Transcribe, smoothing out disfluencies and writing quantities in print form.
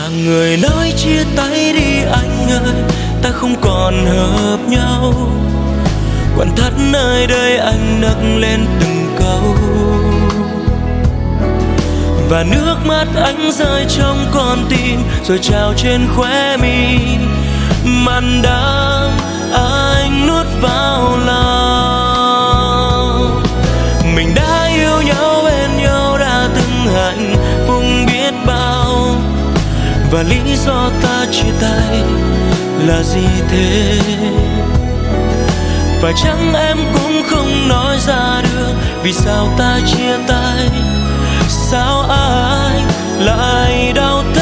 Hàng người nói chia tay đi anh ơi, ta không còn hợp nhau. Quặn thắt nơi đây anh nấc lên từng câu, và nước mắt anh rơi trong con tim rồi trào trên khóe mi. Mặn đắng anh nuốt vào lòng. Mình đã yêu nhau, bên nhau đã từng hạnh phúc biết bao, và lý do ta chia tay là gì thế? Phải chăng em cũng không nói ra được vì sao ta chia tay? Sao anh lại đau